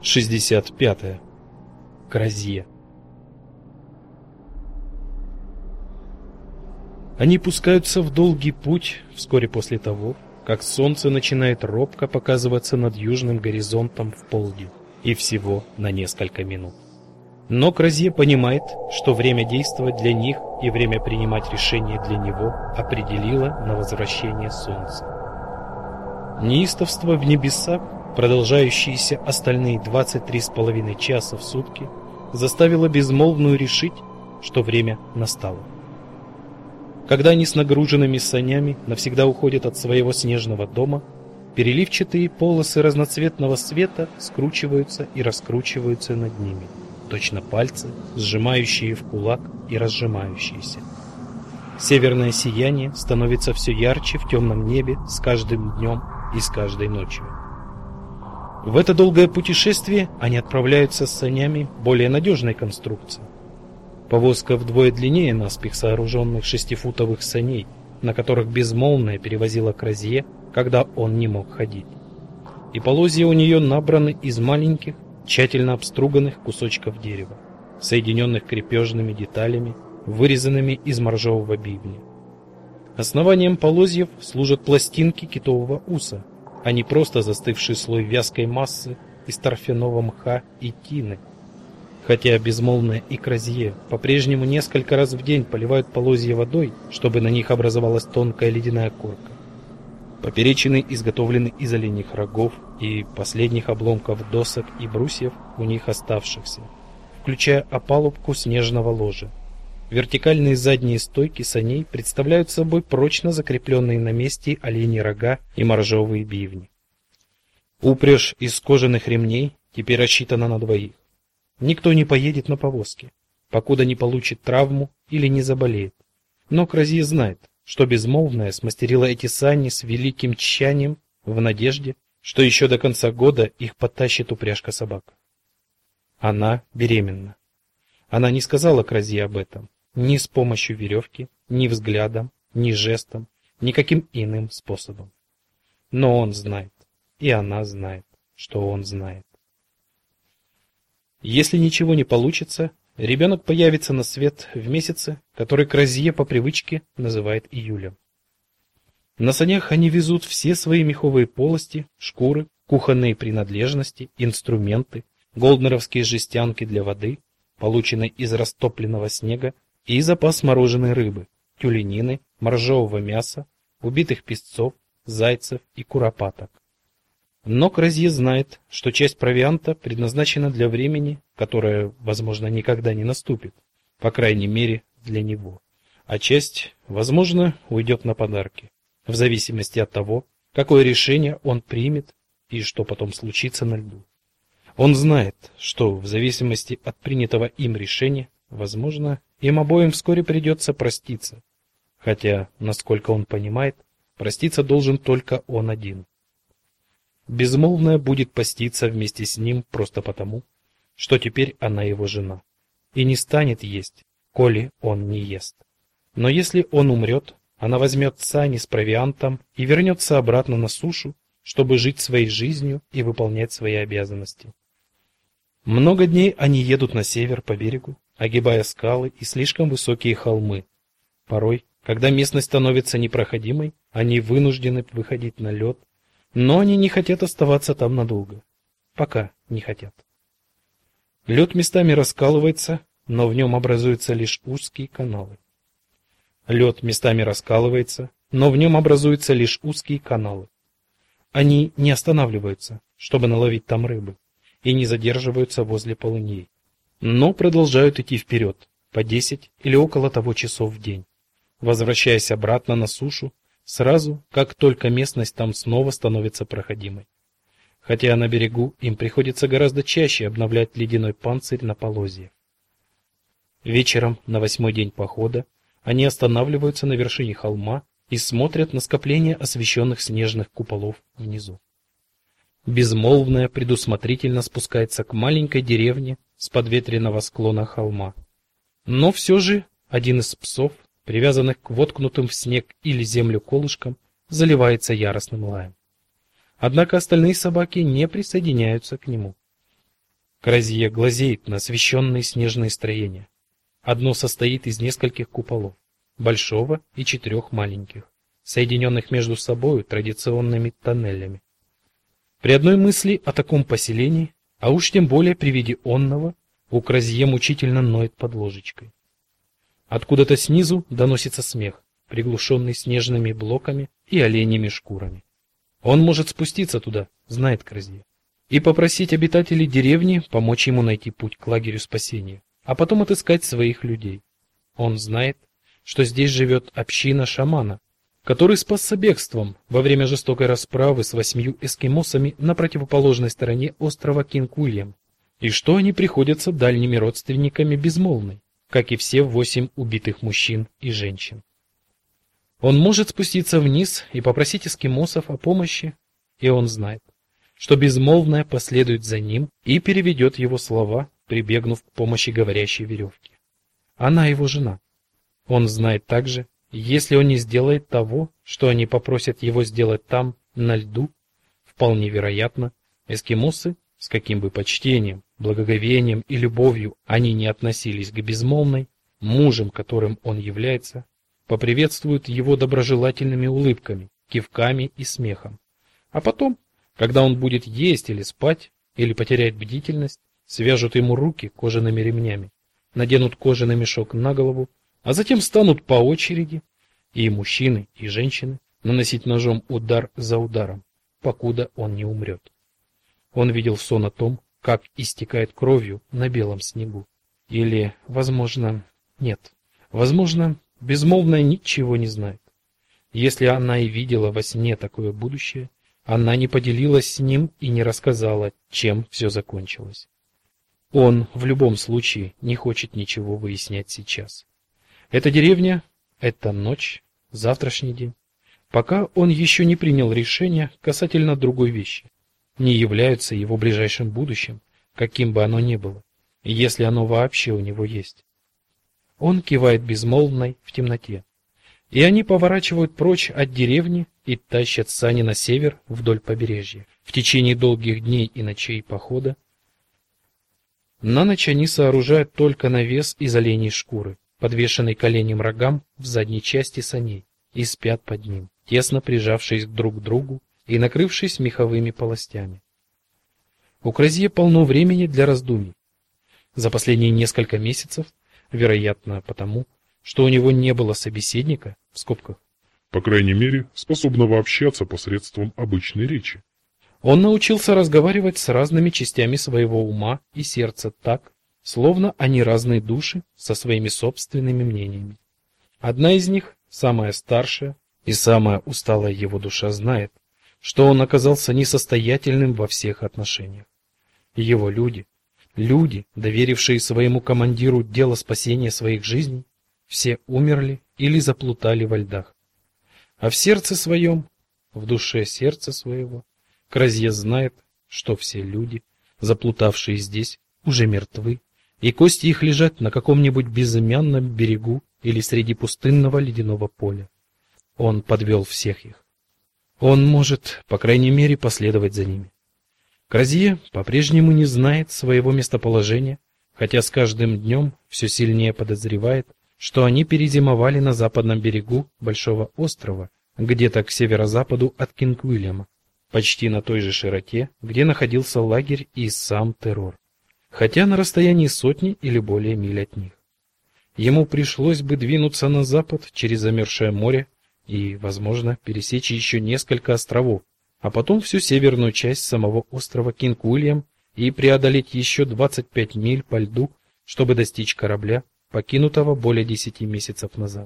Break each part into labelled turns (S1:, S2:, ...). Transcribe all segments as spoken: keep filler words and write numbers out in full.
S1: шестьдесят пятое. Кразье. Они пускаются в долгий путь вскоре после того, как солнце начинает робко показываться над южным горизонтом в полдень, и всего на несколько минут. Но Кразье понимает, что время действовать для них и время принимать решения для него определило на возвращение солнца. Неистовство в небесах, продолжающееся остальные двадцать три с половиной часа в сутки, заставило безмолвную решить, что время настало. Когда они с нагруженными санями навсегда уходят от своего снежного дома, переливчатые полосы разноцветного света скручиваются и раскручиваются над ними, точно пальцы, сжимающие в кулак и разжимающиеся. Северное сияние становится все ярче в темном небе с каждым днем и с каждой ночью. В это долгое путешествие они отправляются с санями более надежной конструкции. Повозка вдвое длиннее наспех сооруженных шестифутовых саней, на которых безмолвная перевозила Кразье, когда он не мог ходить. И полозья у нее набраны из маленьких, тщательно обструганных кусочков дерева, соединенных крепежными деталями, вырезанными из моржового бивня. Основанием полозьев служат пластинки китового уса, а не просто застывший слой вязкой массы из торфяного мха и тины. Хотя безмолвная и Кразье по-прежнему несколько раз в день поливают полозья водой, чтобы на них образовалась тонкая ледяная корка. Поперечины изготовлены из оленьих рогов и последних обломков досок и брусьев у них оставшихся, включая опалубку снежного ложа. Вертикальные задние стойки саней представляют собой прочно закрепленные на месте оленьи рога и моржовые бивни. Упряжь из кожаных ремней теперь рассчитана на двоих. Никто не поедет на повозке, покуда не получит травму или не заболеет. Но Кразье знает, что безмолвная смастерила эти сани с великим тщанием в надежде, что еще до конца года их подтащит упряжка собак. Она беременна. Она не сказала Кразье об этом ни с помощью веревки, ни взглядом, ни жестом, никаким иным способом. Но он знает, и она знает, что он знает. Если ничего не получится, ребенок появится на свет в месяце, который Кразье по привычке называет июлем. На санях они везут все свои меховые полости, шкуры, кухонные принадлежности, инструменты, голднеровские жестянки для воды, полученной из растопленного снега, и запас мороженой рыбы, тюленины, моржового мяса, убитых песцов, зайцев и куропаток. Но Кразье знает, что часть провианта предназначена для времени, которое, возможно, никогда не наступит, по крайней мере, для него, а часть, возможно, уйдет на подарки, в зависимости от того, какое решение он примет и что потом случится на льду. Он знает, что в зависимости от принятого им решения, возможно, им обоим вскоре придется проститься, хотя, насколько он понимает, проститься должен только он один. Безмолвная будет поститься вместе с ним просто потому, что теперь она его жена, и не станет есть, коли он не ест. Но если он умрет, она возьмет сани с провиантом и вернется обратно на сушу, чтобы жить своей жизнью и выполнять свои обязанности. Много дней они едут на север по берегу, огибая скалы и слишком высокие холмы. Порой, когда местность становится непроходимой, они вынуждены выходить на лед, но они не хотят оставаться там надолго. Пока не хотят. Лед местами раскалывается, но в нем образуются лишь узкие каналы. Лед местами раскалывается, но в нем образуются лишь узкие каналы. Они не останавливаются, чтобы наловить там рыбы, и не задерживаются возле полыньи, но продолжают идти вперед по десять или около того часов в день, возвращаясь обратно на сушу сразу, как только местность там снова становится проходимой. Хотя на берегу им приходится гораздо чаще обновлять ледяной панцирь на полозьях. Вечером на восьмой день похода они останавливаются на вершине холма и смотрят на скопление освещенных снежных куполов внизу. Безмолвная предусмотрительно спускается к маленькой деревне с подветренного склона холма. Но все же один из псов, привязанных к воткнутым в снег или землю колышкам, заливается яростным лаем. Однако остальные собаки не присоединяются к нему. Кразье глазеет на освещенные снежные строения. Одно состоит из нескольких куполов, большого и четырех маленьких, соединенных между собой традиционными тоннелями. При одной мысли о таком поселении, а уж тем более при виде онного, у Кразье мучительно ноет под ложечкой. Откуда-то снизу доносится смех, приглушенный снежными блоками и оленьими шкурами. Он может спуститься туда, знает Кразье, и попросить обитателей деревни помочь ему найти путь к лагерю спасения, а потом отыскать своих людей. Он знает, что здесь живет община шамана, который спасся бегством во время жестокой расправы с восьмью эскимосами на противоположной стороне острова Кинг-Уильям, и что они приходятся дальними родственниками Безмолвной, как и все восемь убитых мужчин и женщин. Он может спуститься вниз и попросить эскимосов о помощи, и он знает, что Безмолвная последует за ним и переведет его слова, прибегнув к помощи говорящей веревки. Она его жена. Он знает также, если он не сделает того, что они попросят его сделать там, на льду, вполне вероятно, эскимосы, с каким бы почтением, благоговением и любовью они не относились к Безмолвной, мужем, которым он является, поприветствуют его доброжелательными улыбками, кивками и смехом. А потом, когда он будет есть или спать, или потеряет бдительность, свяжут ему руки кожаными ремнями, наденут кожаный мешок на голову, а затем станут по очереди, и мужчины, и женщины, наносить ножом удар за ударом, покуда он не умрет. Он видел сон о том, как истекает кровью на белом снегу. Или, возможно, нет. Возможно, Безмолвная ничего не знает. Если она и видела во сне такое будущее, она не поделилась с ним и не рассказала, чем все закончилось. Он в любом случае не хочет ничего выяснять сейчас. Эта деревня, эта ночь, завтрашний день, пока он еще не принял решение касательно другой вещи, не являются его ближайшим будущим, каким бы оно ни было, если оно вообще у него есть. Он кивает Безмолвной в темноте, и они поворачивают прочь от деревни и тащат сани на север вдоль побережья. В течение долгих дней и ночей похода на ночь они сооружают только навес из оленей шкуры, подвешенный к оленьим рогам в задней части саней, и спят под ним, тесно прижавшись друг к другу и накрывшись меховыми полостями. У Кразье полно времени для раздумий. За последние несколько месяцев, вероятно, потому, что у него не было собеседника, в скобках,
S2: по крайней мере, способного общаться посредством обычной речи.
S1: Он научился разговаривать с разными частями своего ума и сердца так, словно они разные души со своими собственными мнениями. Одна из них, самая старшая и самая усталая его душа, знает, что он оказался несостоятельным во всех отношениях. Его люди, люди, доверившие своему командиру дело спасения своих жизней, все умерли или заплутали во льдах. А в сердце своем, в душе сердца своего, Кразье знает, что все люди, заплутавшие здесь, уже мертвы, и кости их лежат на каком-нибудь безымянном берегу или среди пустынного ледяного поля. Он подвел всех их. Он может, по крайней мере, последовать за ними. Кразье по-прежнему не знает своего местоположения, хотя с каждым днем все сильнее подозревает, что они перезимовали на западном берегу большого острова, где-то к северо-западу от Кинг-Уильяма, почти на той же широте, где находился лагерь и сам террор, хотя на расстоянии сотни или более миль от них. Ему пришлось бы двинуться на запад через замерзшее море и, возможно, пересечь еще несколько островов, а потом всю северную часть самого острова Кинг-Уильям и преодолеть еще двадцать пять миль по льду, чтобы достичь корабля, покинутого более десяти месяцев назад.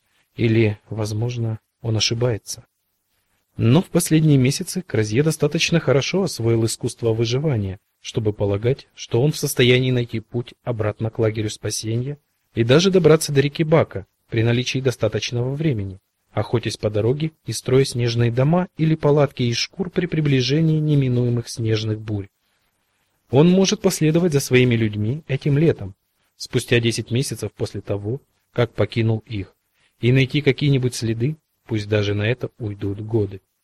S1: Или, возможно, он ошибается. Но в последние месяцы Кразье достаточно хорошо освоил искусство выживания, чтобы полагать, что он в состоянии найти путь обратно к лагерю спасения и даже добраться до реки Бака при наличии достаточного времени, охотясь по дороге и строя снежные дома или палатки из шкур при приближении неминуемых снежных бурь. Он может последовать за своими людьми этим летом, спустя десять месяцев после того, как покинул их, и найти какие-нибудь следы, пусть даже на это уйдут годы.